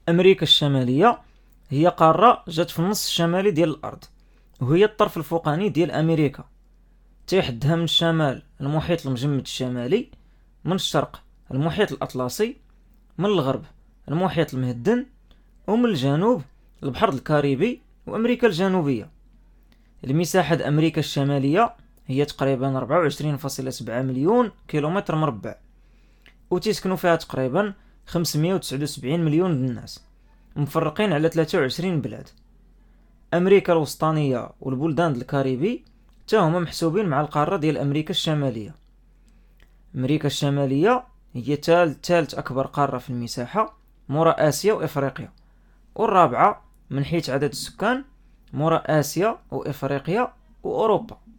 أمريكا الشمالية هي قارة جات في النص الشمالي ديال الأرض، وهي الطرف الفوقاني ديال أمريكا. تيحدها من الشمال المحيط المجمد الشمالي، من الشرق المحيط الأطلسي، من الغرب المحيط المهدن، ومن الجنوب البحر الكاريبي وأمريكا الجنوبية. المساحة د أمريكا الشمالية هي تقريبا 24.7 مليون كيلومتر مربع، وتسكنوا فيها تقريبا 579 مليون من الناس، مفرقين على 23 بلاد. أمريكا الوسطانية والبلدان الكاريبي تا هما محسوبين مع القارة ديال أمريكا الشمالية. أمريكا الشمالية هي ثالث أكبر قارة في المساحة مورا آسيا وإفريقيا، والرابعة من حيث عدد السكان مورا آسيا وإفريقيا وأوروبا.